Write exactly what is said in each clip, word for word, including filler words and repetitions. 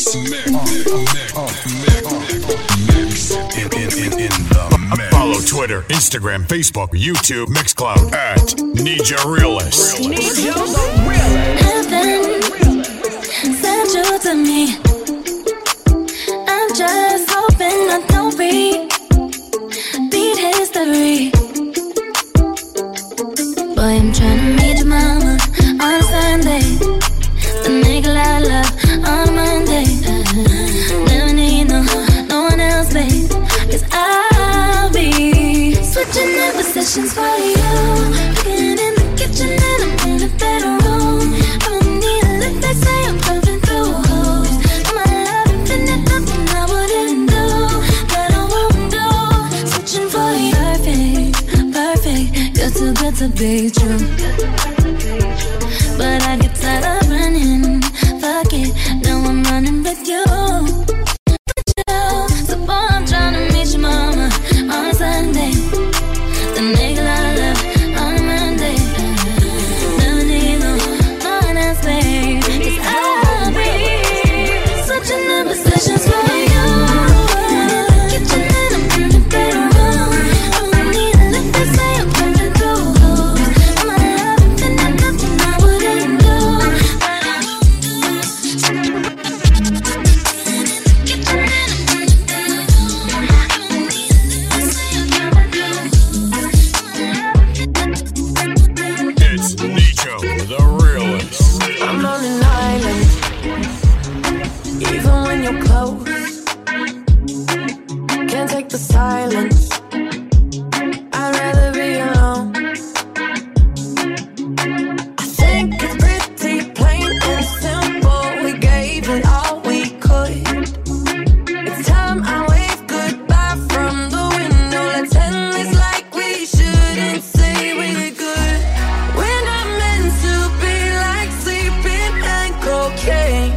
mix, mix, mix, mix, in, in, in, in the mix. Follow Twitter, Instagram, Facebook, YouTube, Mixcloud at Ninja Realist. Ninja the Realist. Heaven sent you to me. I'm just hoping I don't repeat history. Boy, I'm tryna meet your mama on Sunday. The nigga I love on Monday. Never need no, no one else, babe. Cause I'll be switching in positions for you. Cooking in the kitchen and I'm in a bedroom. I don't need a lift, they say I'm pumping through holes. My love infinite, nothing I wouldn't do that I won't do. Switching for you, perfect, perfect. You're too good to be true. But I get tired of running. Fuck it, now I'm running with you. So boy, I'm tryna meet your mama on Sunday. The nigga I love on Monday. Never need no, no one else, babe. Cause I'll be switching the positions for you. Kitchen and I'm in the bedroom. I don't need a lift, they say I'm pumping through holes. My love infinite, nothing I wouldn't do. It's Nicho, the Realist. I'm on an island, even when you're close. Can't take the silence. I'd rather be alone. I think it's pretty plain and simple. We gave it all we could. It's time I wave goodbye from the window. Let's end this like we shouldn't say we're good. We're not meant to be like sleeping and cocaine.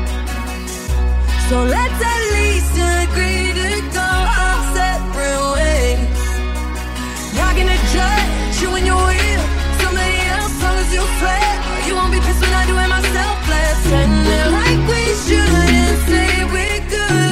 So let's at least agree to go our separate ways. Not gonna judge you when you're with somebody else, long as you swear. You won't be pissed when I do it myself. Let's end it like we shouldn't say we're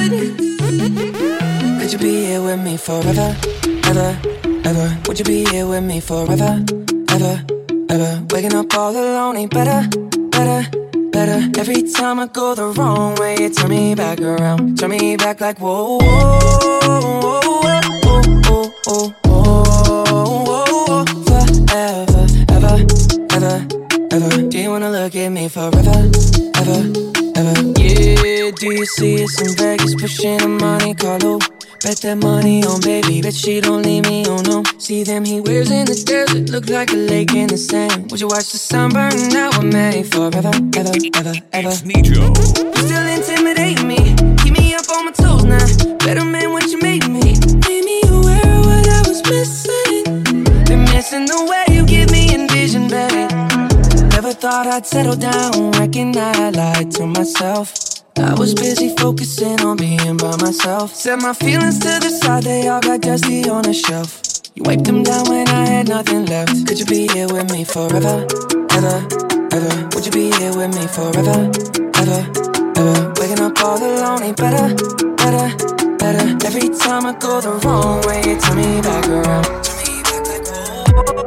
good. Could you be here with me forever, ever, ever? Would you be here with me forever, ever, ever? Waking up all alone ain't better, better, better. Every time I go the wrong way, you turn me back around, turn me back like whoa, whoa, whoa, whoa, whoa, whoa, whoa, forever, ever, ever, ever. Do you wanna look at me forever, ever, ever? Yeah, do you see us in Vegas pushing a Monte Carlo? Bet that money on baby, bet she don't leave me, oh no. See them he wears in the desert, look like a lake in the sand. Would you watch the sun burn out with me forever, ever, ever, ever? It's Nicho. You still intimidate me, keep me up on my toes now. Better man what you made me, made me aware of what I was missing. Been missing the way you give me envision, babe. Never thought I'd settle down, reckon I lied to myself. I was busy focusing on being by myself. Set my feelings to the side, they all got dusty on the shelf. You wiped them down when I had nothing left. Could you be here with me forever, ever, ever? Would you be here with me forever, ever, ever? Waking up all alone ain't better, better, better. Every time I go the wrong way, you turn me back around, turn me back like whoa.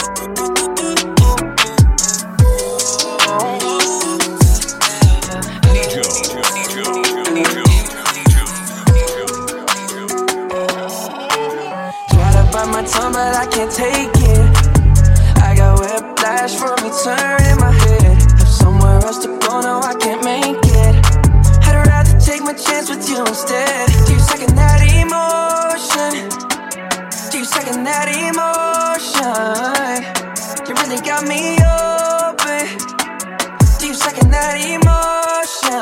My tongue, but I can't take it. I got whiplash from you turning my head. Have somewhere else to go, no, I can't make it. I'd rather take my chance with you instead. Do you second that emotion? Do you second that emotion? You really got me open. Do you second that emotion?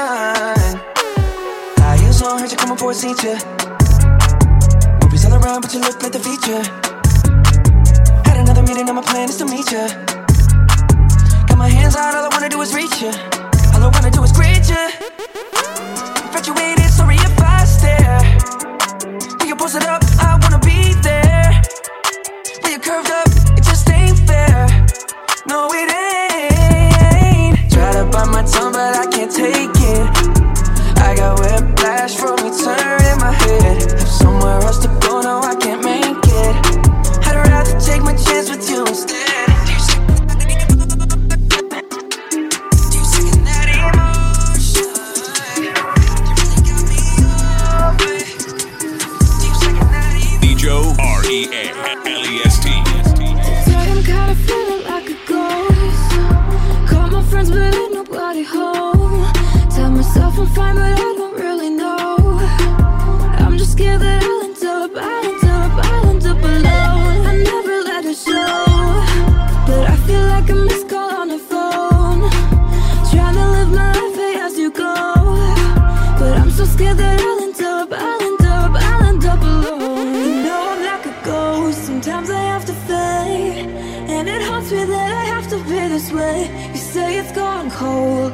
I used to heard you come aboard, seen you. All around, but you look like the feature. Had another meeting, now my plan is to meet you. Got my hands out, all I wanna do is reach you. All I wanna do is greet you. Infatuated, sorry if I stare. When you post it up, I wanna be there. When you curved up, it just ain't fair. No, it ain't. Try to bite my tongue, but I can't take it.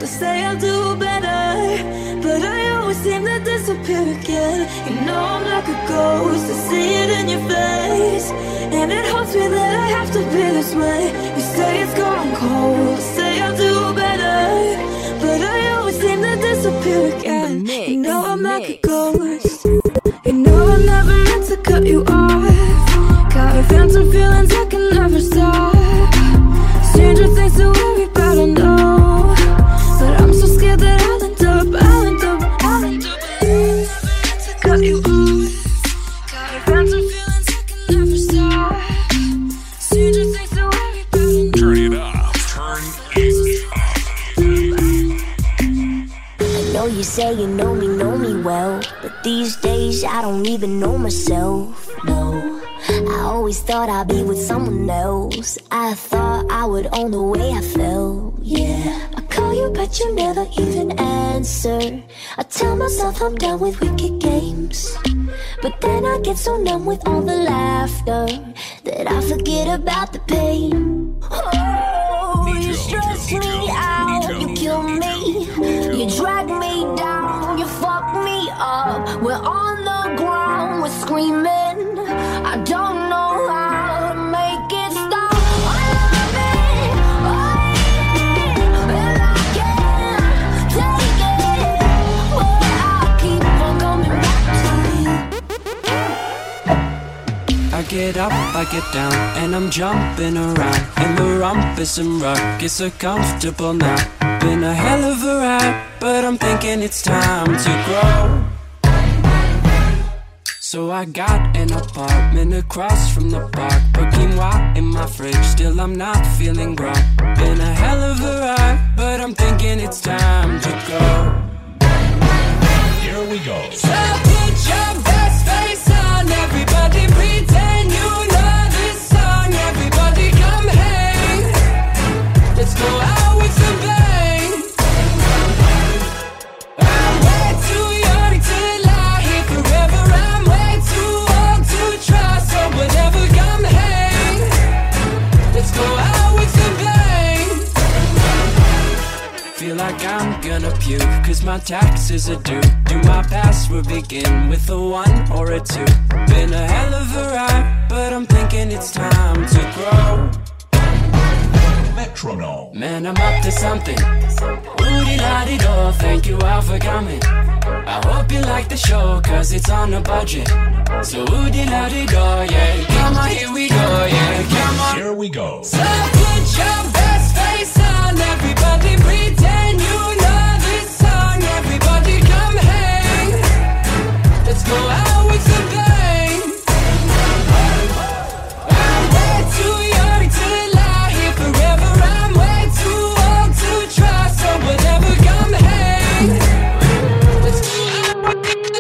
They say I'll do better, but I always seem to disappear again. You know I'm like a ghost, I see it in your face, and it haunts me that I have to be this way. You say it's gone cold, say I'll do better, but I always seem to disappear again. Mix, You know I'm like mix. a ghost. You know I'm never meant to cut you off. Got phantom feelings I can never stop. Stranger things to worry about, I know, but I'm so scared that I'll end up, I'll end up, I'll end up. Never meant to cut you off. Got phantom feelings I can never stop. Stranger things to worry about, I know. Turn it up. Turn it up. I know you say you know me, know me well, but these days I don't even know myself, no. I always thought I'd be with someone else. I thought I would own the way I felt, yeah. I call you but you never even answer. I tell myself I'm done with wicked games, but then I get so numb with all the laughter that I forget about the pain. Oh, you stress me out, you kill me, you drag me down, you fuck me up. We're on the ground, we're screaming. I don't know how to make it stop. I love it, I hate it, and I can't take it, but I keep on coming back to you. I get up, I get down, and I'm jumping around in the rumpus and ruckus, so comfortable now. Been a hell of a ride, but I'm thinking it's time to grow. So I got an apartment across from the park, but quinoa in my fridge, still I'm not feeling grown. Been a hell of a ride, but I'm thinking it's time to go. Here we go. So put your best face on, everybody pretend you know this song. Everybody come hang, let's go out with some bang. I'm way too young to lie here forever, I'm way too old to try, so whatever, come hang, let's go out with some bang. Feel like I'm gonna puke, cause my taxes are due. Do my password begin with a one or a two? Been a hell of a ride, but I'm thinking it's time to grow. Metronome. Man, I'm up to something. Woody-la-di-do, thank you all for coming. I hope you like the show, cause it's on a budget. So woody-la-di-do, yeah. Come on, here we go, yeah. Come on. Here we go. So put your best face on, everybody pretend you know this song. Everybody come hang, let's go out with some bang. I'm way too young to lie here forever, I'm way too old to try, so whatever, come hang, let's go out.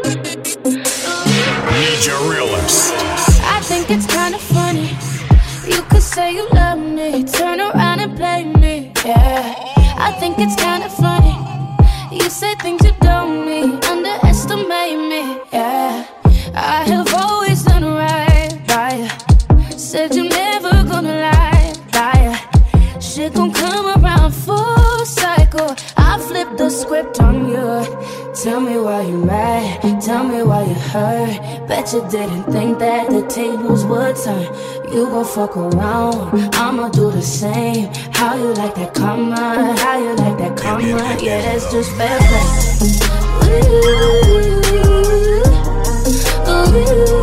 Ninja Realist. I think it's kinda funny. You could say you love me, turn around and play me, yeah. I think it's kinda funny. You say things you don't mean, underestimate me, yeah. I have always done right by you. Said you're never gonna lie, lie. Shit gon' come around full cycle. I flipped the script on you. Tell me why you mad, tell me why you hurt. Bet you didn't think that the tables would turn. You gon' fuck around, I'ma do the same. How you like that karma, how you like that karma. Yeah, that's just fair play. Ooh, ooh,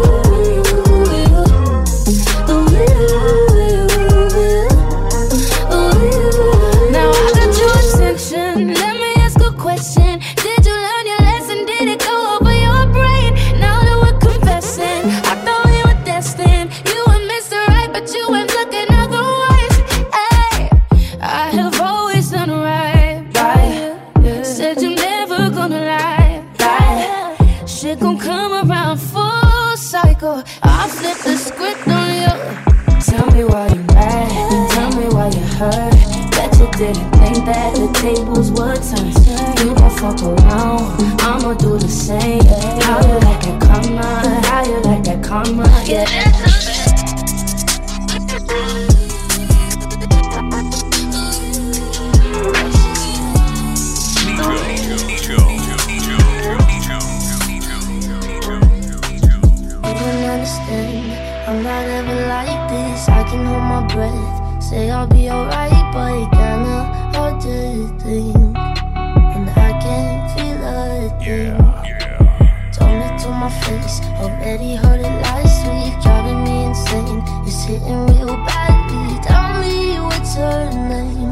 ooh. Now I got your attention, let me ask a question. Did you learn your lesson, did it go over your brain? Now that we're confessing, I thought we were destined. You were Mister Right, but you went looking otherwise. Ay, I have always done right by you. Said you're never gonna lie, lie. Shit gon' come around full cycle. I flip the script on you. Tell me why you mad, tell me why you hurt. Bet you didn't think that the tables would turn. You gon' fuck around, I'ma do the same. How you like that karma, how you like that karma, yeah. breath. Say I'll be alright, but it kinda hard to think. And I can't feel a thing. Yeah, yeah. Told me to my face, already heard it last week. Driving me insane, it's hitting real badly. Tell me what's her name.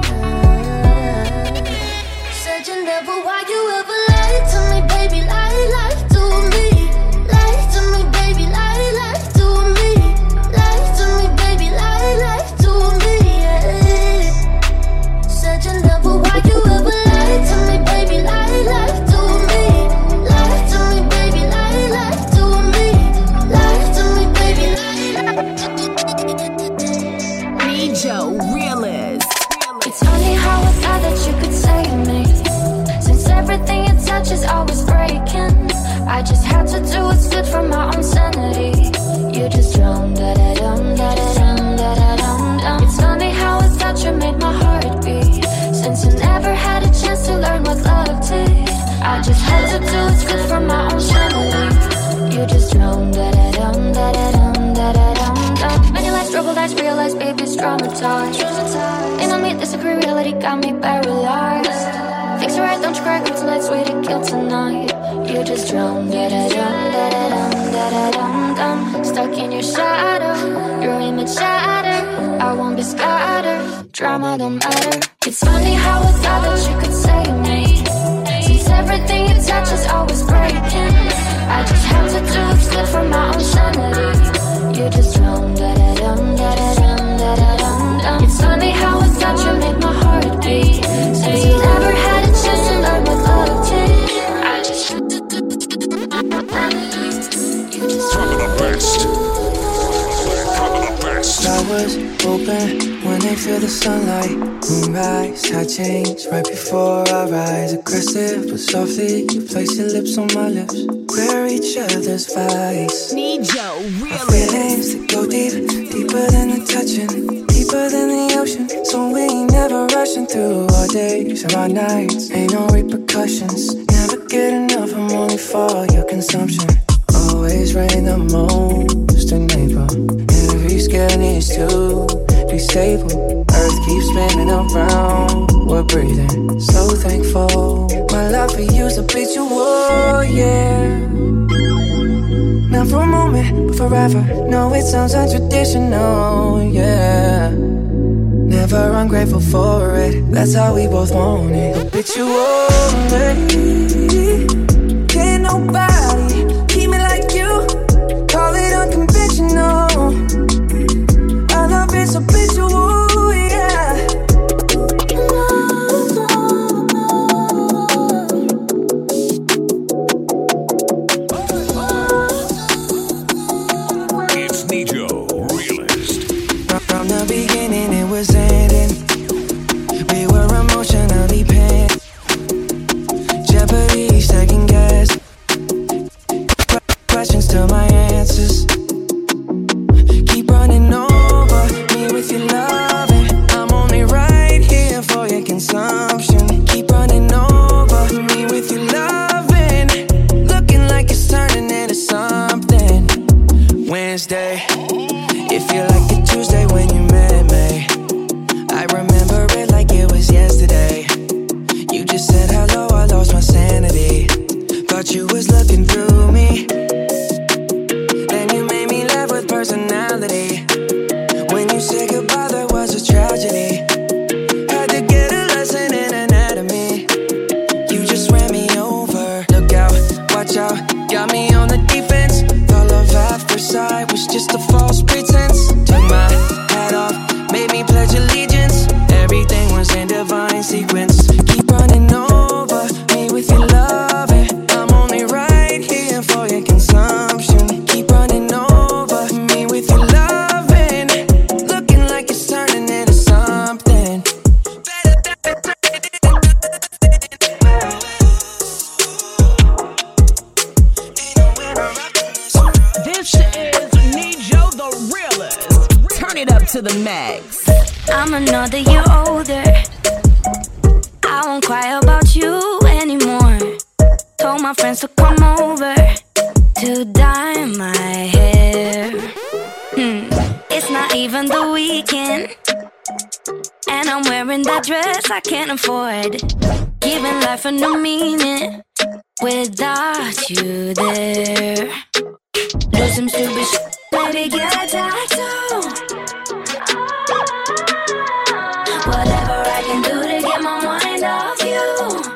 uh, Said you never, why you ever lied to me, baby, lie, lie to me. Lie to me, baby, lie, lie to me. Lie to me, baby, lie, lie to me, yeah. Said you never, why you ever lied to me, baby, lie, lie to me. Lie to me, baby, lie, lie to me. Lie to me, baby, lie, lie to me. Nijo, realist. It's funny how I thought that you could save me. Since everything you touch is always breaking, I just had to do what's good for my own sanity. You just drown, da da dum, da da dum, da da dum dum. It's funny how I thought you made my heart beat. Since you never had a chance to learn what love did, I just had to do what's good for my own sanity. You just drown, da da dum, da da dum, da da dum dum. Many life struggle, that's realized, baby, it's traumatized. Ain't no me disagree, reality got me paralyzed. Fix it right, don't you cry, come to let's wait to kill tonight. You just drown, da da dum, da da dum, da da dum dum. Stuck in your shadow, your image shattered. I won't be scattered, drama don't matter. It's funny how I thought that you could save me. Since everything you touch is always breaking, I just have to do what's good for my own sanity. You just drown, da da dum, da da dum, da da dum dum. It's funny how I thought you made my heart beat. Since you never had a chance to learn what love did, I just had to do you just Some of the best. Some of the best. Flowers open when they feel the sunlight. Moonrise, I change right before our eyes. Aggressive but softly, you place your lips on my lips. We're each other's vice. Nijo, Our realist. feelings that go deep, deeper than the touching, deeper than the ocean. So we ain't never rushing through our days or our nights. Ain't no repercussions, never get enough. I'm only for your consumption. Always rain the most in April. Every scale needs to be stable. Earth keeps spinning around, we're breathing. So thankful, my love for you's habitual, yeah. Not for a moment, but forever. No, it sounds untraditional, yeah. Never ungrateful for it, that's how we both want it. Habitual, baby. Can't nobody keep me like you. Call it unconventional. I love it's habitual, yeah. It's Nijo, realist. From the beginning it was ending. We were emotionally pinned. Jeopardy, second guess. Questions to my answers. Keep running over me with your loving. I'm only right here for your consumption. Keep running over me with your loving. Looking like it's turning into something. Wednesday, it feel like a Tuesday when you met me. I remember it like it was yesterday. You just said hello, I lost my sanity. Thought you was looking through me. Then you made me laugh with personality. When you said goodbye, there was a tragedy. Had to get a lesson in anatomy. You just ran me over. Look out, watch out, got me on the defense. Thought love at first sight was just a false pretense. Took my hat off, made me pledge allegiance. Everything was in divine sequence. Keep running over me with your loving. I'm only right here for your consumption. Keep running over me with your loving. Looking like it's turning into something. This is Nijo, the realist. Turn it up to the max. I'm another year older. I won't cry about you anymore. Told my friends to come over to dye my hair. Hmm. It's not even the weekend, and I'm wearing that dress I can't afford. Giving life a new meaning without you there. Do some stupid shit, maybe get a tattoo. Whatever I can do to get my mind off you.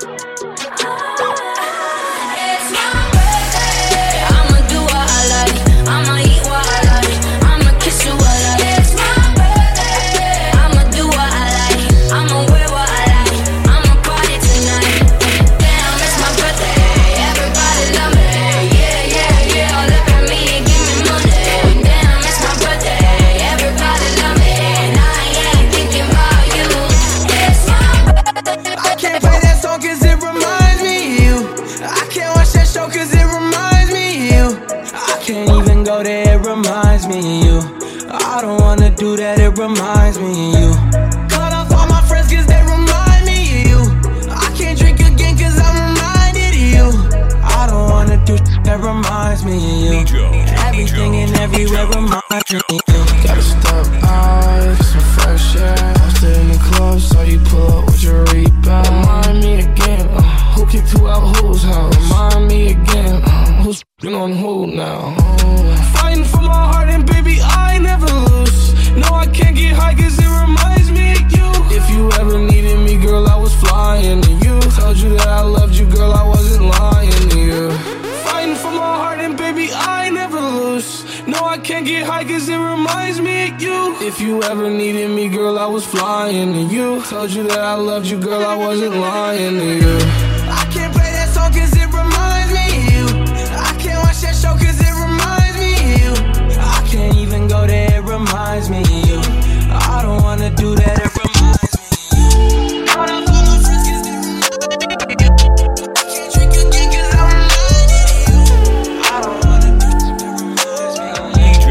It's my birthday. I'ma do what I like, I'ma eat what I like, I'ma kiss you what I like. It's my birthday. I'ma do what I like, I'ma wear what I like, I'ma party tonight. Damn, it's my birthday. Everybody love me. Yeah, yeah, yeah. Look at me and give me money. Damn, it's my birthday. Everybody love me. And I ain't thinking about you. It's my birthday. I can't play that song cause it reminds me of you. I can't watch that show cause it reminds me of you. I can't even go there, it reminds me of you. I don't wanna do that, it reminds me of you. Cut off all my friends cause they remind me of you. I can't drink again cause I'm reminded of you. I don't wanna do shit that reminds me of you. Everything and everywhere reminds me of you. Gotta step out, get some fresh air. I stay in the club, so you pull up with your rebound. Remind me again, uh, who kicked who out whose house? Remind me again, uh, who's f***ing on who now? Oh. Fighting for my heart and baby, I never lose. No, I can't get high cause it reminds me of you. If you ever needed me, girl, I was flying to you. Told you that I loved you, girl, I wasn't lying to you. Fighting for my heart and baby, I never lose. No, I can't get high cause it reminds me of you. If you ever needed me, girl, I was flying to you. Told you that I loved you, girl, I wasn't lying to you. I can't play that song cause it reminds me of you. I can't watch that show cause it reminds me of you. I can't even go there, it reminds me of you. I don't wanna do that, it reminds me of you. Cut off all my friends cause they remind me of you. I can't drink again cause I'm reminded of you. I don't wanna do that,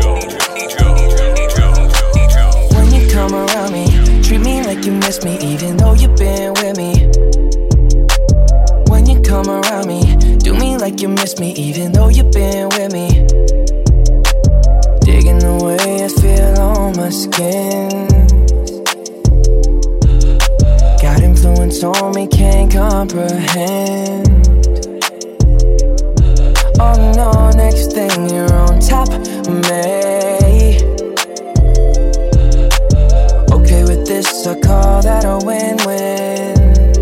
reminds me of you. When you come around me, treat me like you miss me even though you've been with me. When you come around me, do me like you miss me even though you've been with me. Digging the way I feel on my skin. Got influence on me, can't comprehend. Oh no, next thing you're on top of me. Okay with this, I call that a win-win.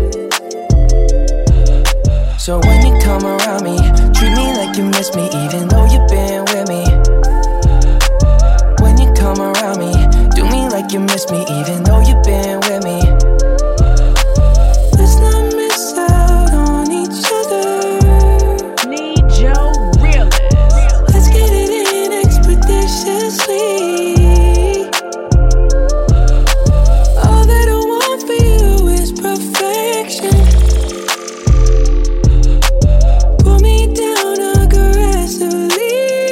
So when you come around me, treat me like you miss me even though you've been with me. When you come around me, do me like you miss me even though you've been with me. Let's not miss out on each other. Need your realist. Let's get it in expeditiously. All that I want for you is perfection. Pull me down aggressively.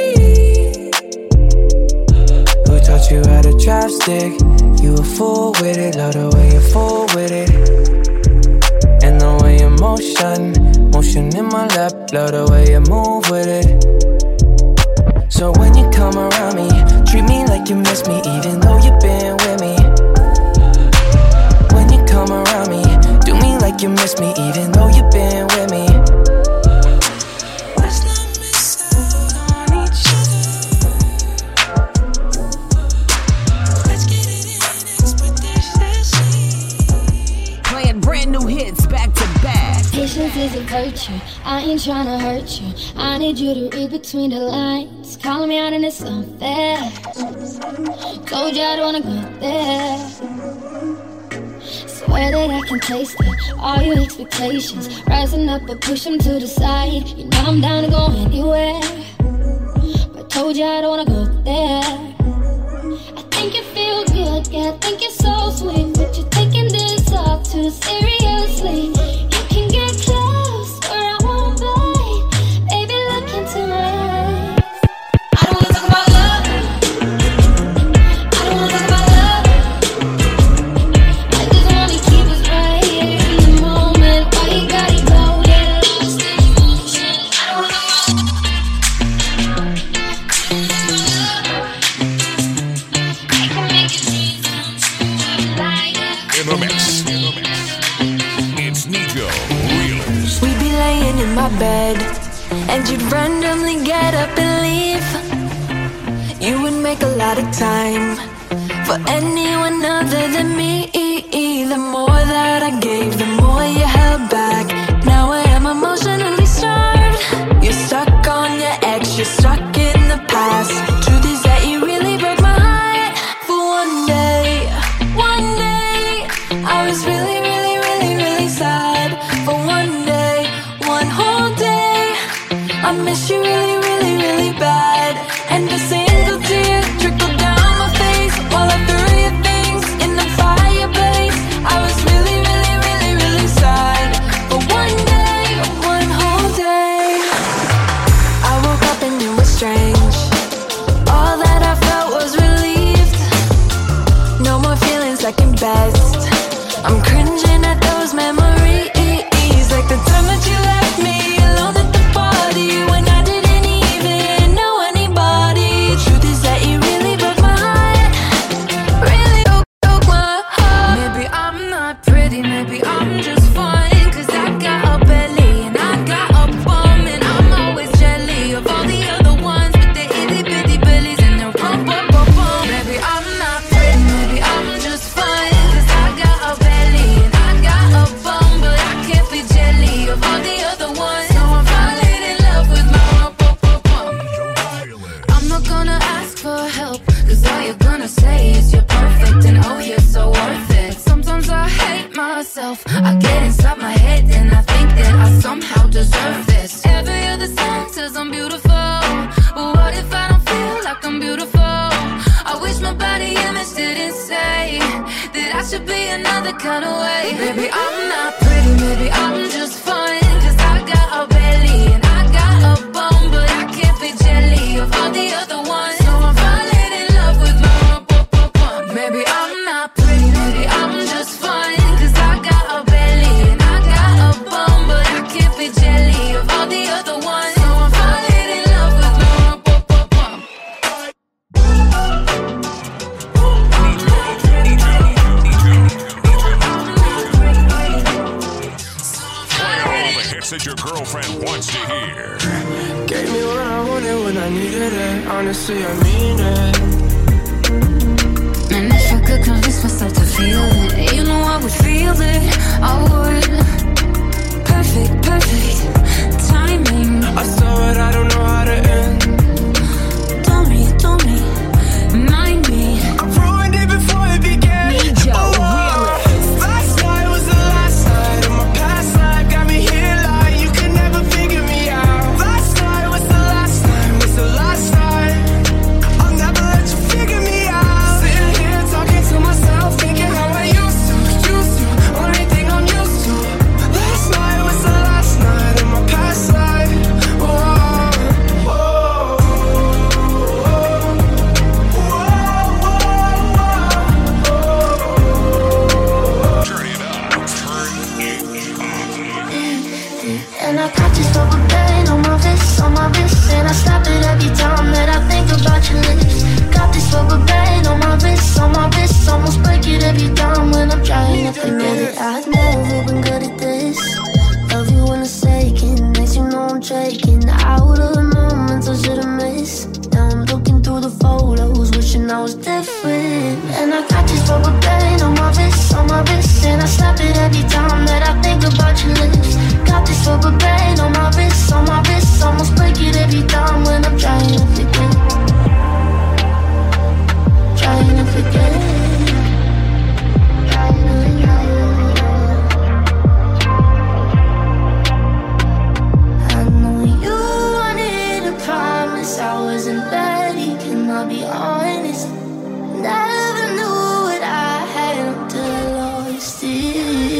Who taught you how to drive stick? You a fool with it, love the way you fool with it. And the way you motion, motion in my lap, love the way you move with it. So when you come around me, treat me like you miss me even though you've been with me. When you come around me, do me like you miss me even though you've been with me. Let's not miss out on each other. Let's get it in expeditiously. Playing brand new hits back to back. Patience is a virtue, I ain't tryna hurt you. I need you to read between the lines. Calling me out and it's unfair. Told you I don't wanna go there. Swear that I can taste it, all your expectations rising up but push them to the side. You know I'm down to go anywhere, but told you I don't wanna go there. I think you feel good, yeah, I think you're so sweet, but you're taking this all too seriously. You can get close or I won't bite. Baby, look into my eyes. I don't wanna talk about love. I don't wanna talk about love. I just wanna keep us right here in the moment. Why you gotta go get lost in emotion? I don't wanna talk about love. Nijo Realist. We'd be laying in my bed, and you'd randomly get up and leave. You would make a lot of time for anyone other than me. The more that I gave, the more you held back. Now I am emotionally starved. You're stuck on your ex, you're stuck in the past. Truth is that you really broke my heart. For one day, one day, I was really, really, really, really sad. For one day, one whole day, I miss you really, really, really bad. And a single tear trickled down my face while I threw your things in the fireplace. I was really, really, really, really sad. For one day, one whole day, I woke up and it was strange. All that I felt was relieved. No more feeling second best. I'm cringing at those memories, like the time that you left me alone at the party when I didn't even know anybody. Truth is that you really broke my heart, really broke, broke my heart. Maybe I'm not pretty, maybe I'm just fine, cause I got a belly and I got a bum, and I'm always jelly of all the other ones with their itty bitty bellies and their bum bum bum bum. Maybe I'm not pretty, maybe I'm just fine, cause I got a belly and I got a bum, but I can't be jelly of all the other ones. So I'm falling in love with my bum bum bum bum. I'm not gonna ask for help, cause all you're gonna say is you're perfect and oh you're so worth it. Sometimes I hate myself, I get inside my head and I think that I somehow deserve this. Every other song says I'm beautiful, but what if I don't feel like I'm beautiful? I wish my body image didn't say that I should be another kind of way. Maybe I'm not pretty, maybe I'm just fine, cause I got a belly and I got a bum, but I can't be jelly of all the other ones. So I'm falling in love with my bum bum bum. Maybe I'm not pretty, maybe I'm just fine, cause I got a belly and I got a bum, but I can't be jelly of all the other ones. So I'm falling in love with my bum bum bum. All the hits that your girlfriend wants to hear. Gave me what I wanted when I needed it. Honestly, I mean it. And if I could convince myself to feel it, you know I would feel it, I would. Perfect, perfect timing. I saw it, I don't know how to end. Don't me, don't me, mind me. I ruined it before it began. Nijo Oh, last night was the last night of my past life. Got me here like you could never figure me out. Last night was the last night, was the last night. I'll never let you figure me out. Sitting here talking to myself, thinking how I used to, used to, only thing I'm used to. Last night was the last night of my past life. Oh, oh, Turn it up. Turn it up. And I got this rubber band on my wrist, on my wrist, and I stop it every time that I think about your lips. Got this rubber band on my wrist, on my wrist, almost break it every time when I'm trying to forget it. I've never been good at this. Love you when it's taken, makes you know I'm taking out of the moments I should've missed. Now I'm looking through the photos, wishing I was different. And I got this rubber band on my wrist, on my wrist, and I snap it every time that I think about your lips. Got this rubber band on my wrist, on my wrist, almost break it every time when I'm trying to forget. Trying to forget. Trying to forget. I know you wanted a promise, I wasn't ready, can I be honest? Never knew what I had until I lost it.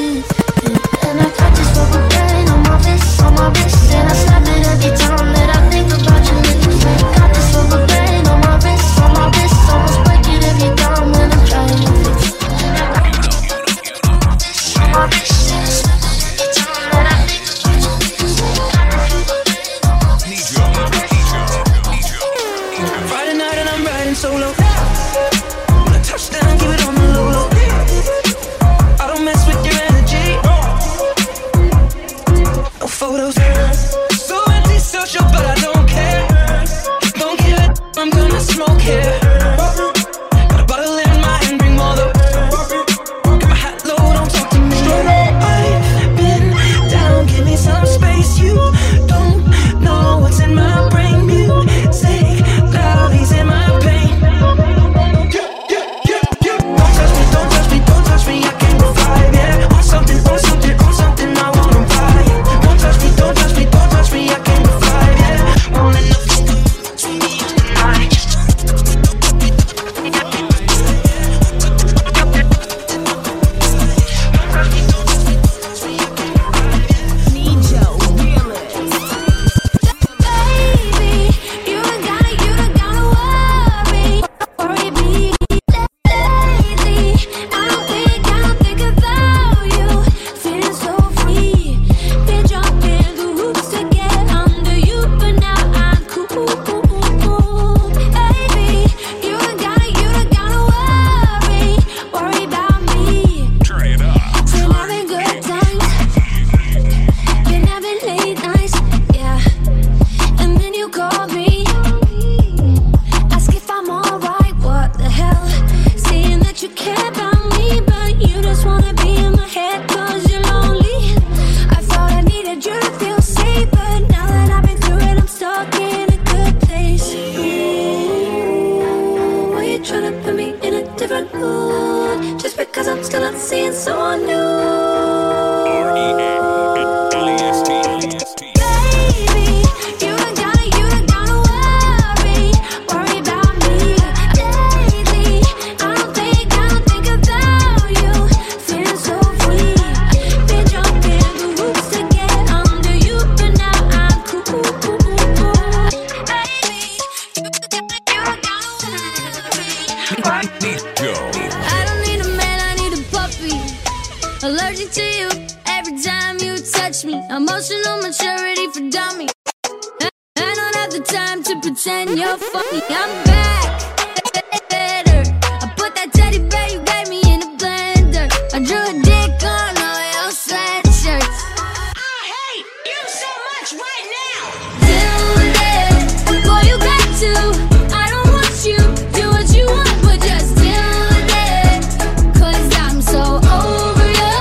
teach me emotional maturity for dummies. I, I don't have the time to pretend you're funny. I'm back, better. I put that teddy bear you gave me in a blender. I drew a dick on all your sweatshirts. I hate you so much right now. Do it, boy, you got to. I don't want you, do what you want, but just do it. Cause I'm so over you.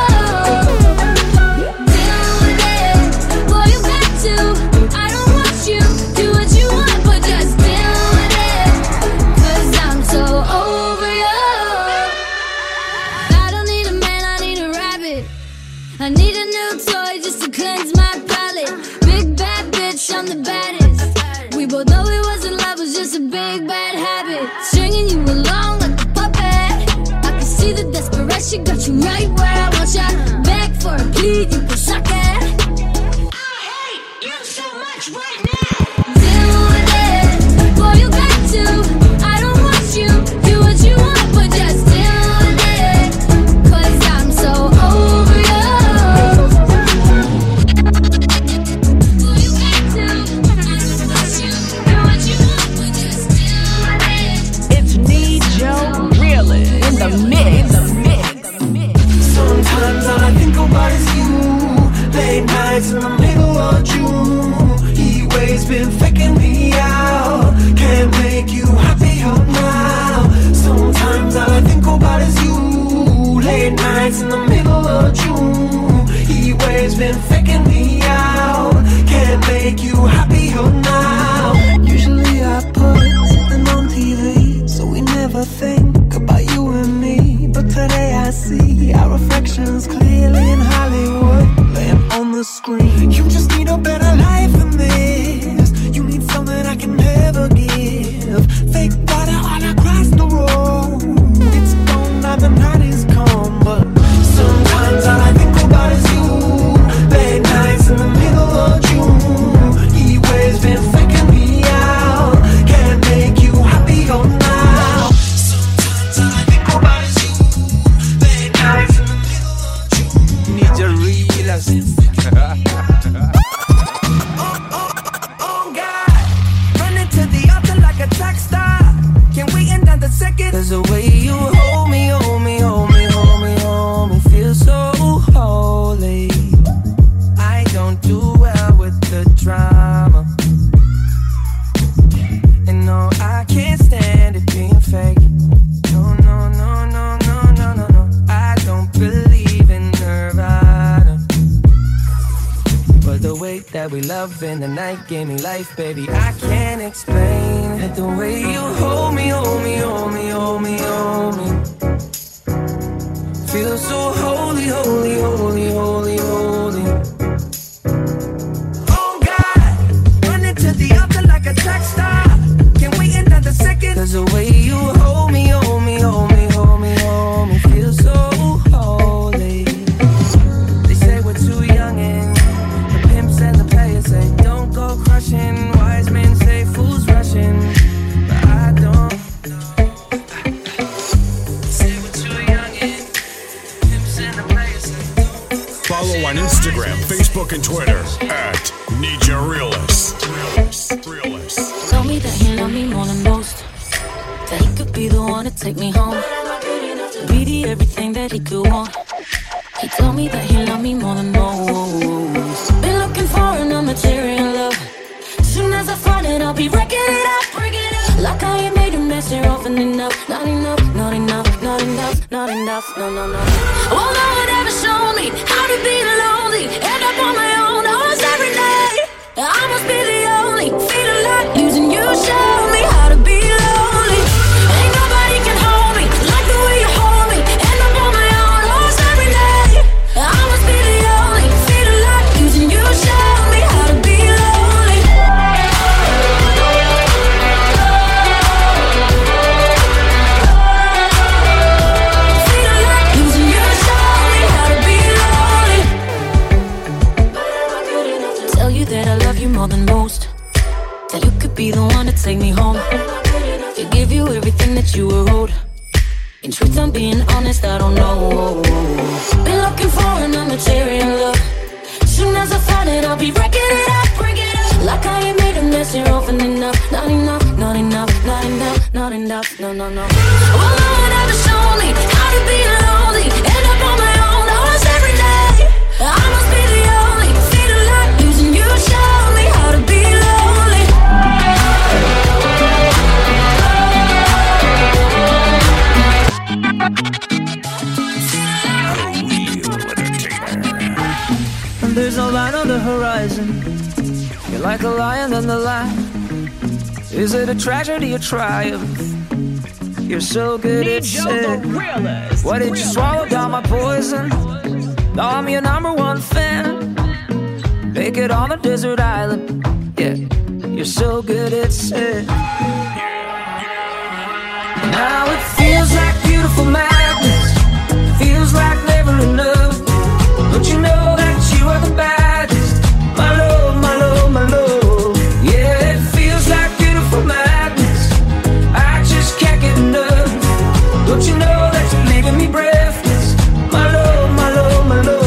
Do it, boy, you got to. I don't want you, do what you want, but just do it. Cause I'm so over you. I don't need a man, I need a rabbit. I need a new toy just to cleanse my palate. Big bad bitch, I'm the baddest. We both know it wasn't love, it was just a big bad habit. Stringing you along like a puppet. I can see the desperation got you right where I want ya. Beg for a plea, you can suck it. I hate you so much right now. Do it, boy, you got to. I don't want you, do what you want, but just do it. Cause I'm so over you. Boy, you got to. I don't want you, do what you want, but just do it. It's Nijo Realist in the mix. Sometimes all I think about is you. Late nights in the middle of June. He waves been faking me out. Can't make you happier now. Sometimes all I think about is you. Late nights in the middle of June. He waves been faking me out. Can't make you happier now. Usually I put something on T V, so we never think about you and me. But today I see our reflections clearly in Hollywood, laying on the screen. You just need a better life than this. You need something I can never give. Fake water all across the road. It's gone now, the night is come. But sometimes all I think about is you. Late nights in the middle of June. He waves been faking me out. Can't make you happier now. Sometimes all I think about is you. Late nights in the middle of June. Need your realist. Oh, oh, oh God. Running to the altar like a track star. Can't wait another second. There's a way you hold me, hold me, hold me, hold me, hold me. Feel so holy. I don't do well with the drama. And no, I can't stand it being fake. No, no, no, no, no, no, no, no. I don't believe in Nirvana. But the way that we love in the night gave me life, baby. I can't explain it. The way you hold me, hold me, hold me, hold me, hold me. Feel so holy, holy, holy, holy, holy. Oh God, running to the altar like a track star. Can't wait another second. There's a way you hold me, hold me, hold me, hold me, hold me. Feel so holy. They say we're too young and the pimps and the players say don't go crushing. Wise men say fools rushing, but I don't. Say we're too young and the pimps and the players say don't go crushing. Follow on Instagram, Facebook, and Twitter at Nijo Realist. Realist. Realist. Told me that he loved me more than most. That he could be the one to take me home. Be the everything that he could want. He told me that he loved me more than most. Been looking for an material love. Soon as I find it, I'll be wrecking it up. Like how you made a mess here often enough. Not enough, not enough, not enough, not enough, no, no, no. Oh, no one ever showed me how to be lonely. End up on my own, almost every day. I must be the only, feel alive, losing you. Show me how to be lonely. Ain't nobody can hold me like the way you hold me. End up on my own, almost every day. I must be the only, feel alive, losing you. Show me how to be lonely. Feel alive, losing you. Show me how to be lonely. Tell you that I love you more than most. That you could be the one to take me home. To give you everything that you were owed. In truth, I'm being honest, I don't know. Been looking for an material love. soon as I find it, I'll be wrecking it up, breaking it up. Like I ain't made a mess, you're often enough. Not enough, not enough, not enough, not enough, no, no, no. Well, no one ever showed me how to be lonely. End up on my own, almost every day. I must be the only feed a lot, losing you show me how to be lonely. There's no line on the horizon. You're like a lion on the line. Is it a tragedy or triumph? You're so good at it. Why did you swallow down my poison? Now I'm your number one fan. Make it on a desert island. Yeah, you're so good at it. Now it feels like beautiful madness. Feels like never enough. Don't you know that you are the baddest? My love, my love, my love. Yeah, it feels like beautiful madness. I just can't get enough. Don't you know that you're leaving me breathless? My love, my love, my love.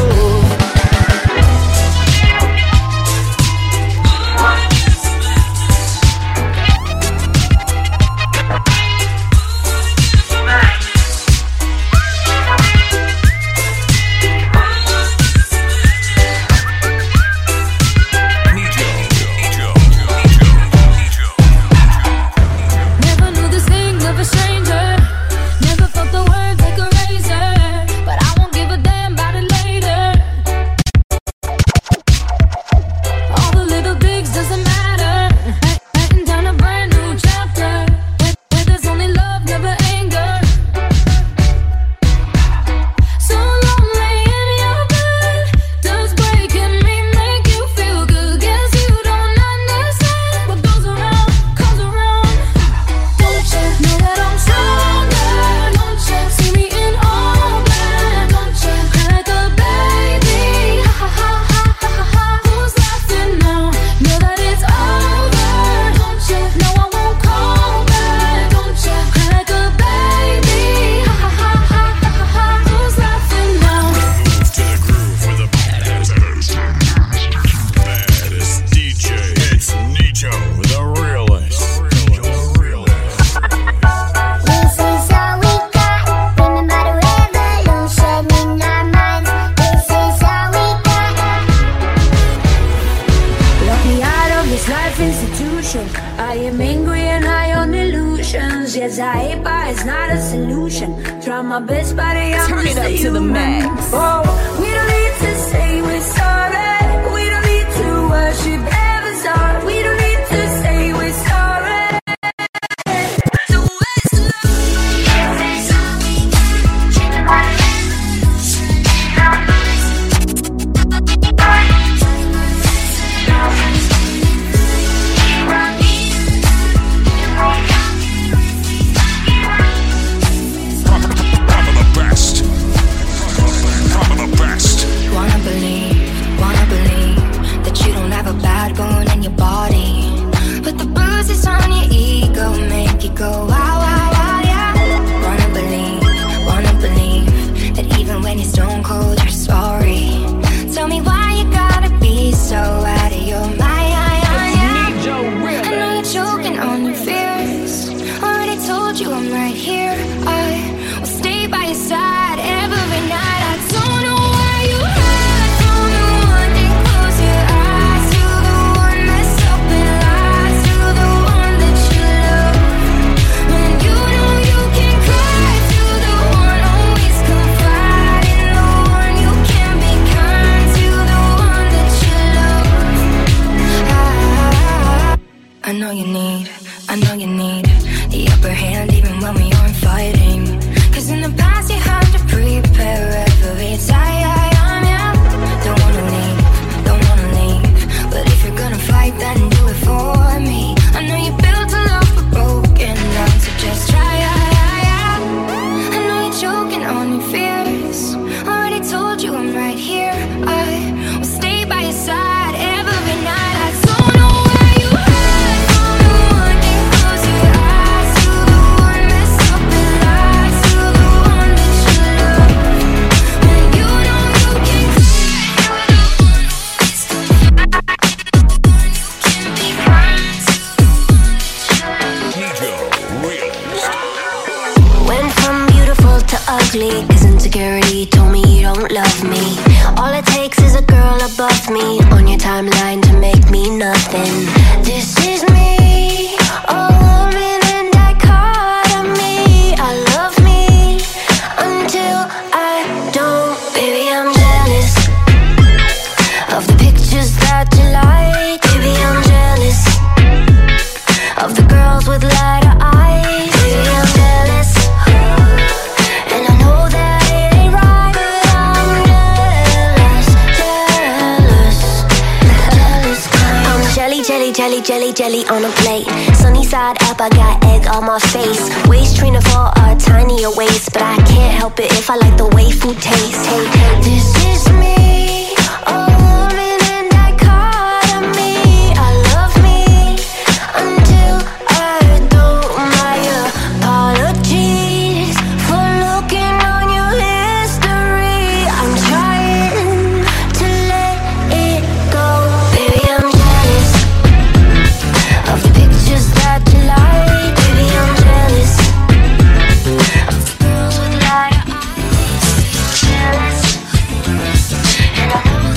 I'm lying to make me nothing. This is me, a woman in dichotomy. I love me until I don't. Baby, I'm jealous of the pictures that you like. Baby, I'm jealous of the girls with lighter eyes. Baby, I'm jealous, and I know that it ain't right, but I'm jealous, jealous, jealous. I'm jelly, jelly, jelly, jelly, jelly on a plate. Sunny side up, I got egg on my face. Waist trainer for a tinier waist, but I can't help it if I like the way food tastes. Hey, hey, this is me, a woman in dichotomy. I love me until I don't. My apologies for looking on your history. I'm trying to let it go. Baby, I'm jealous of the pictures that you like. Baby, I'm jealous of the girls with lighter eyes. Jealous, and I know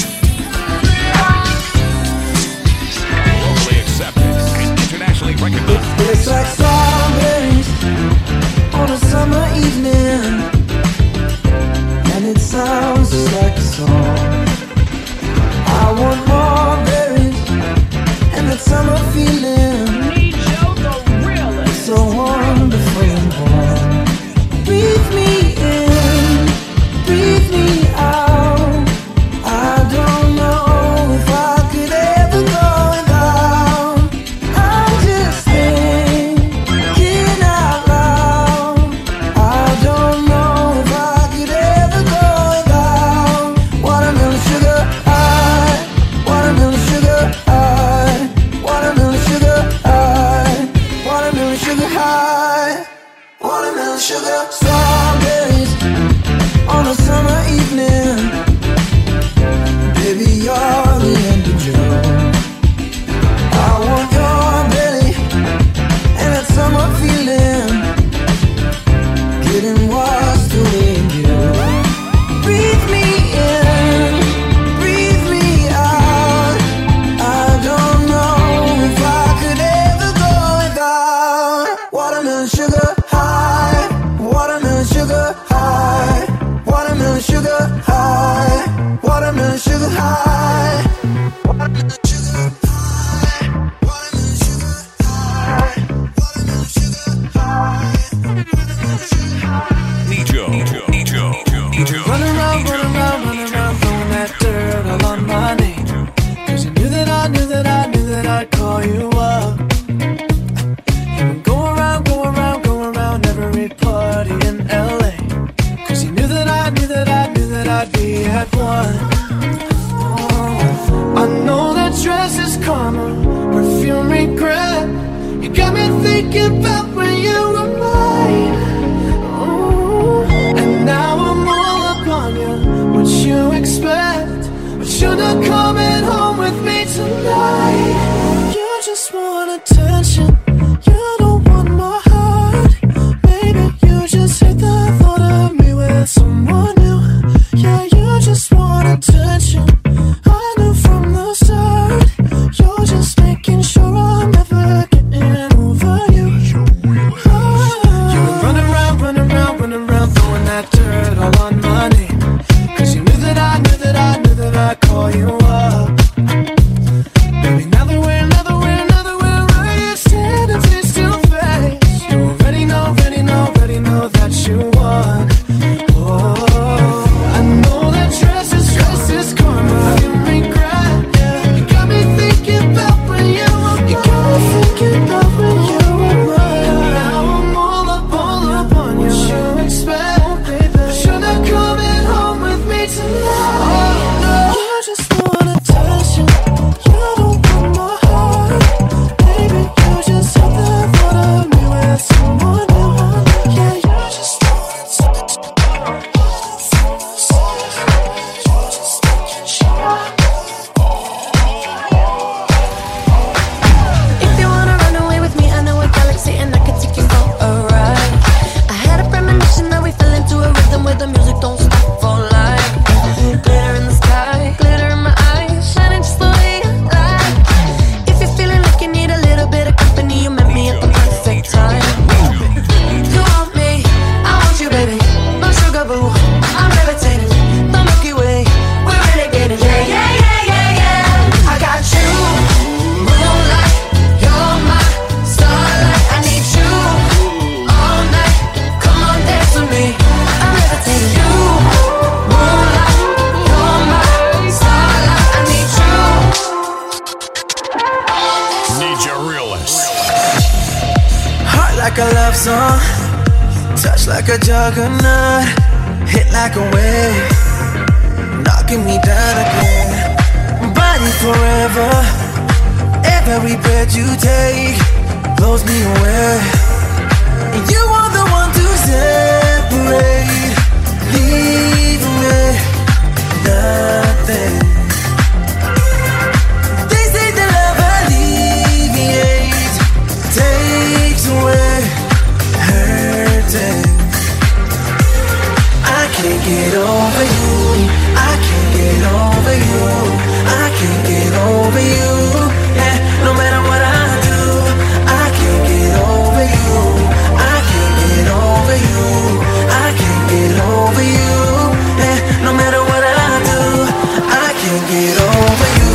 Locally accepted and internationally recognized. It's like strawberries on a summer evening, and it sounds just like a song. I want more berries and that summer feeling. Need Joe the realest. So wonderful and warm. Breathe me in, breathe me out. I don't know if I could ever go without. I'm just thinking out loud. I don't know if I could ever go without watermelon sugar high, watermelon sugar high, watermelon sugar high, watermelon sugar high, watermelon sugar. Strawberries on a summer evening. Baby, you're the end of June. I want your belly and that summer feeling, getting washed away in you. Breathe me in, breathe me out. I don't know if I could ever go without watermelon sugar high, watermelon sugar high, watermelon sugar high, watermelon sugar high, watermelon sugar high, watermelon sugar high, watermelon sugar high, watermelon sugar high. Nijo, Nijo, Nijo, Nijo. Run around, run around, run around, throwing that dirt all on my name. Cause you knew that I knew that I knew that I'd call you up. You would go around, go around, go around every party in L A. Cause you knew that I knew that I knew that I'd be at one. Oh, I know that dress is karma, perfume regret. You got me thinking about when you were mine. Oh, and now I'm all upon you. What you expect? But you're not coming home with me tonight. You just want attention. You don't want my heart. Maybe you just hate the thought of me with someone new. Yeah, you just want attention. I knew from the start. You're just making sure I'm never getting over you. like a love song, touch like a juggernaut, hit like a wave, knocking me down again. Body forever, every breath you take blows me away. You are the one to separate, leave me nothing. They say that love alleviates, takes away hurting. I can't get over you, I can't get over you, I can't get over you. Yeah, no matter what I do, I can't get over you, I can't get over you, I can't get over you. Yeah, no matter what I do, I can't get over you.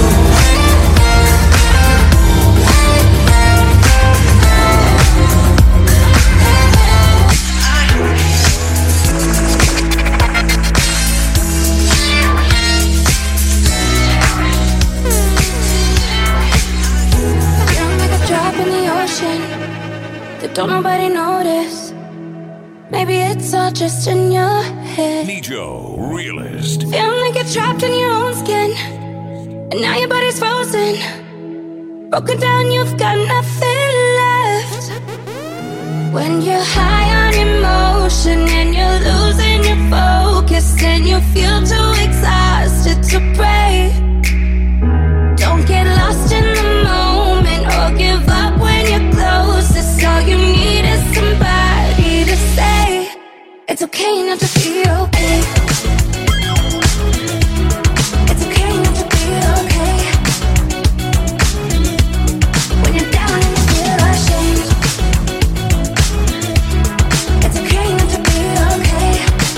That don't nobody notice. Maybe it's all just in your head. Nijo, realist. Feeling like you're trapped in your own skin, and now your body's frozen. Broken down, you've got nothing left. When you're high on emotion and you're losing your focus, and you feel too exhausted to pray. Don't get lost in the moment or give up when you're closest. All you need is somebody to say it's okay not to feel okay. It's okay not to feel okay. When you're down and you feel ashamed, it's okay not to feel okay.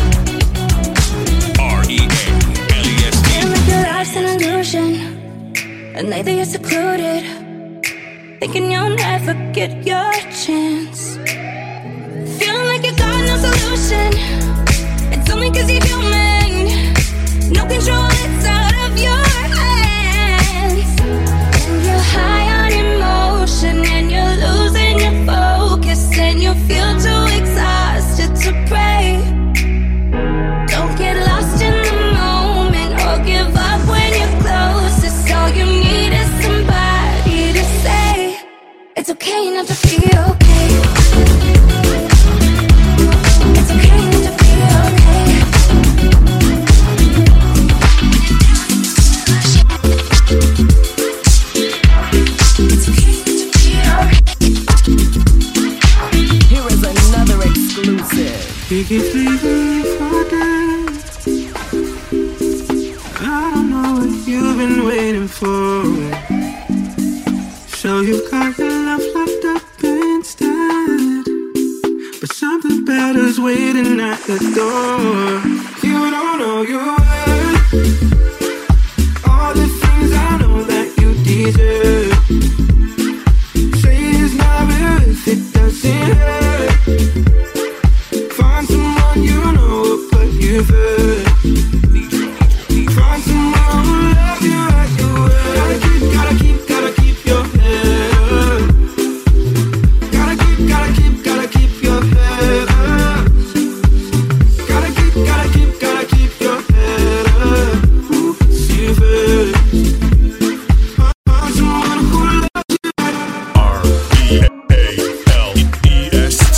R E A L E S T. Feel like your life's an illusion, and lately you're secluded, thinking you'll never get your chance. Feeling like you got no solution. It's only cause you're human. No control, it's out of your hands. And you're high on emotion, and you're losing your focus, and you feel too exhausted to pray. Don't get lost in the moment or give up when you're closest. All you need is somebody to say it's okay not to feel okay. It's okay not to feel okay. It's okay not to feel okay. Here is another exclusive. He keeps leaving for days. I don't know what you've been waiting for. So you've got your love locked up instead, but something better's waiting at the door. You don't know your worth, all the things I know that you deserve. Say it's not real if it doesn't hurt. Find someone you know will put you first. Find someone who loves you at your word. Gotta keep, gotta keep, gotta keep your head up. Gotta keep, gotta keep, gotta keep your head up. Gotta keep, gotta keep, gotta keep your head up. Ooh, see you first. Find someone who loves you at R E A L E S T.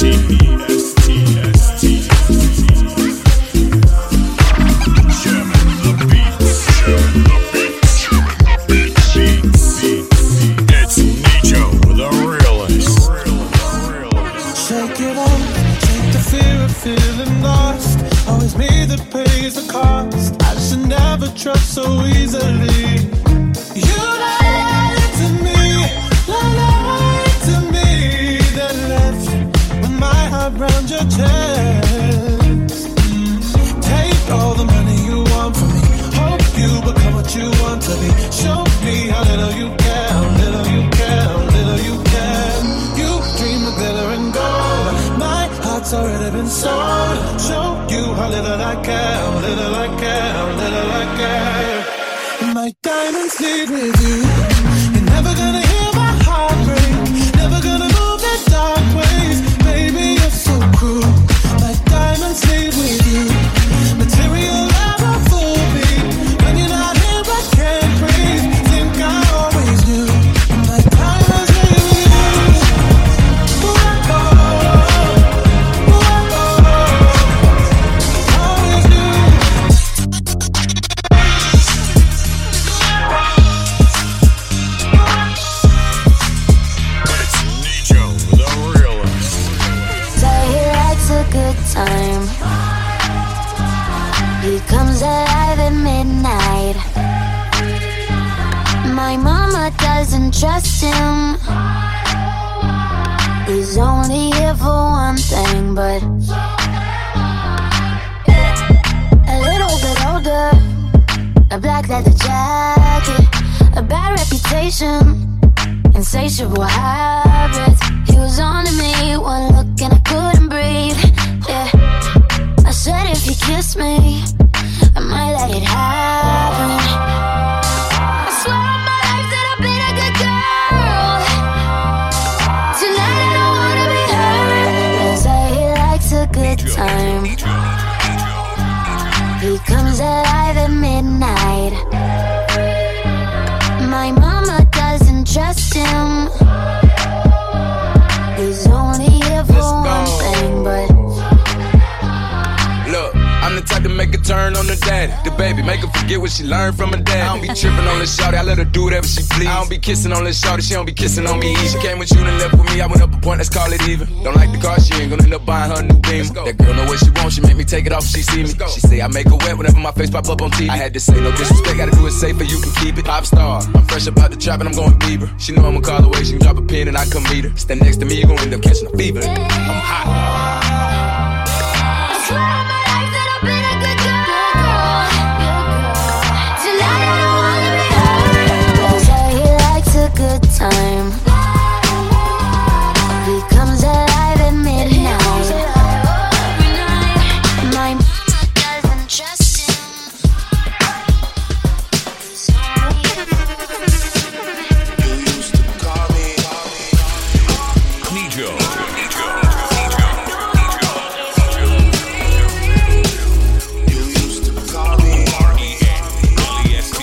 German the beats. German the beats. German the beats. It's Nijo, the realist. Shake it off, shake the fear of feeling lost. Always me that pays the cost. I should never trust so easily. You lied to me, lied to me. Then left with my heart round your chest. Take all the money you want from me. Hope you become what you want to be. Show me how little you care, how little you care, how little you care. You dream of glitter and gold. My heart's already been sold. Show you how little I care, how little I care, how little I care. My diamonds lead with you. You're never gonna hear my heart break. Never gonna move the dark ways, baby. mama doesn't trust him. He's only here for one thing, but a little bit older, a black leather jacket, a bad reputation, insatiable habits. He was on to me, one look and I couldn't breathe. Yeah, I said if he kissed me, I might let it happen. I swear on my life that I've been a good girl. Tonight I don't wanna be hurt. They say he likes a good time. He comes alive at midnight. My mama doesn't trust him. He's only here for one thing, but look, I'm the type to make a turn on the daddy. The baby, make her forget what she learned from her dad. I don't be tripping on this shawty, I let her do whatever she please. I don't be kissing on this shawty, she don't be kissing on me. She came with you and left with me, I went up a point, let's call it even. Don't like the car, she ain't gonna end up buying her a new beam. That girl know what she wants, she make me take it off if she see me. She say I make her wet whenever my face pop up on T V. I had to say no disrespect, gotta do it safer, you can keep it. Pop star, I'm fresh about the trap and I'm going Bieber. She know I'ma call away, she can drop a pin and I come meet her. Stand next to me, you gon' end up catching a fever. I'm hot. Good time. He comes alive at midnight. My mama doesn't trust him. You used to call me Nijo. You used to call me R E N L E S T.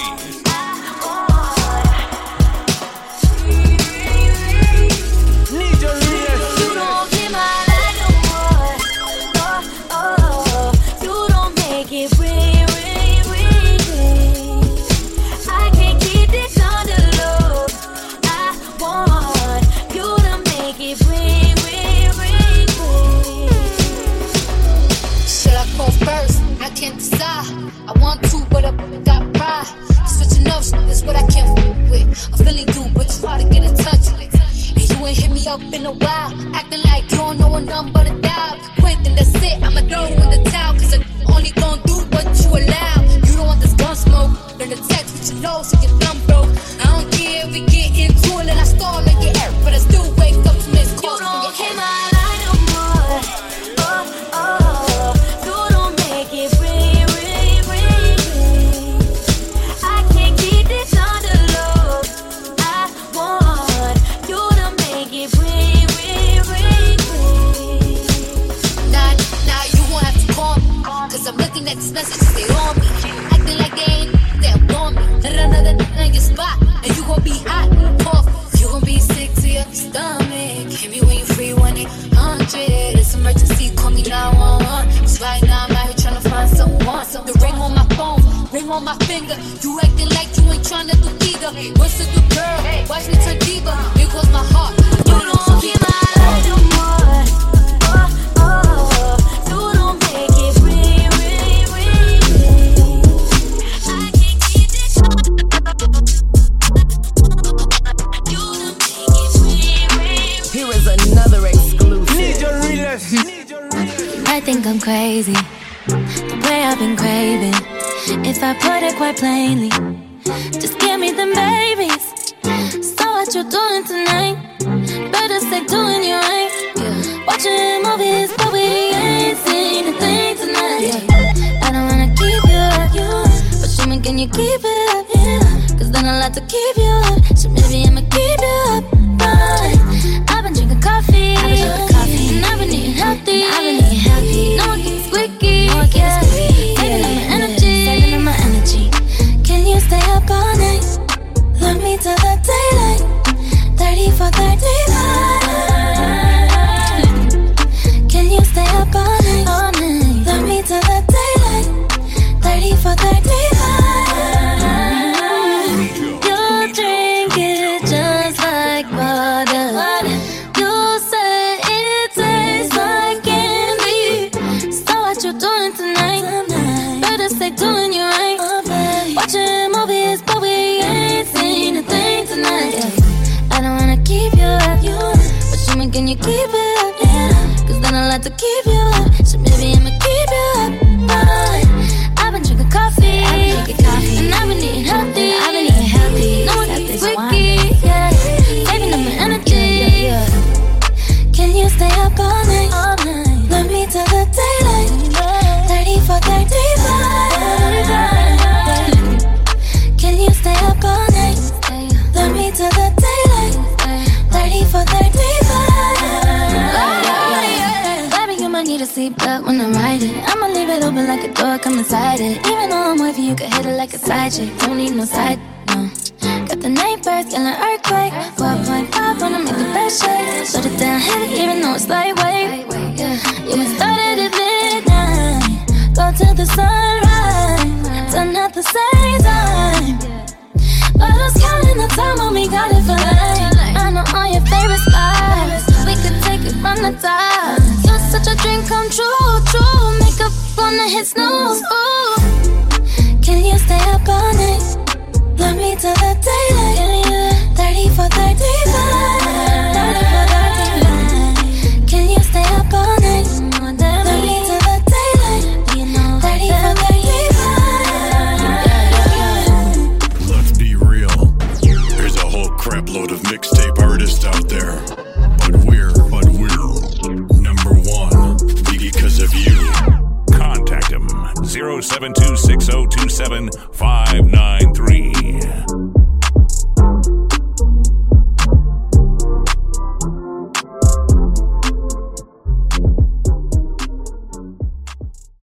Can't decide. I want to, but I got pride. Switching up is what I can't f with. I'm feeling you, but it's hard to get in touch with. And you ain't hit me up in a while, acting like you don't know a number but a dial. Quit, then that's it. I'ma throw in the towel, cause I only gon' do what you allow. You don't want this gun smoke. Learn to text with your nose so your thumb broke. I don't care if we get into it and I stall like your air, but I still wake up to miss calls. You don't hit my line no more. Oh, oh, you don't make it real. I'm looking at this message, stay on me. Acting like they ain't there on me. Let another nigga in your spot, and you gon' be hot. Cough, you gon' be sick to your stomach. Hit me when you free one eight hundred. It's emergency, call me nine one one. Cause right now I'm out here trying to find someone. The ring on my phone, ring on my finger. You acting like you ain't trying to do either. What's a good girl? Watch me turn diva. Here goes my heart. You don't keep my life no more. Oh, oh, you don't make it real. Here is another exclusive. I think I'm crazy, the way I've been craving. If I put it quite plainly, just give me them babies. So what you doing tonight? Better stay doing your right. Watching movies, but we ain't seen a thing tonight. I don't wanna keep you up, but show me, can you keep it up? Cause then I'll have to keep you up. So maybe I'ma keep you up. But I've been drinking coffee, I've been drinking coffee, and I've been eating healthy. I've been eating healthy. No one gets squeaky, no one gets squeaky. Saving up my energy, saving up my energy. Can you stay up all night? Love me till the daylight. Thirty for thirty-five. Can you stay up all night? All night. Love me till the daylight. Thirty for thirty-five. You drink it just like water. You say it tastes like candy. So what you doing tonight? Better stay doing you right. Watching movies, but we ain't seen a thing tonight. like to keep you up, so maybe I'ma keep you up. But I've been drinking coffee, I've been drinking coffee, and I've been eating healthy. I've been eating healthy. No one can be wiki, yeah. Saving up my energy. Yeah, yeah, yeah. Can you stay up all night? All night. Love me till the daylight. thirty-four, thirty-five. Can you stay up all night? Love me till the daylight. thirty-four, thirty-five. Baby, you might need a seatbelt when I ride it. I'ma leave it open like a door, come inside it. Even though I'm wavy, you can hit it like a side chick. Don't need no side, no. Got the night birds, yelling earthquake. four point five, wanna make the best shake. Shut it down heavy, even though it's lightweight. Yeah, yeah, we started at midnight. Go to the sunrise. Done at the same time. But I was counting the time when we got it for life. I know all your favorite spots. We could take it from the top. You're such a dream come true, true. Makeup on the hit snooze, ooh. Can you stay up all night? Love me till the daylight. thirty-four, thirty-five. Can you stay up all night? Love me till the daylight. thirty-four, thirty-five. Let's be real. There's a whole crap load of mixtape artists out there. But we're, but we're number one because of you. Contact him zero seven two six zero two seven five nine three.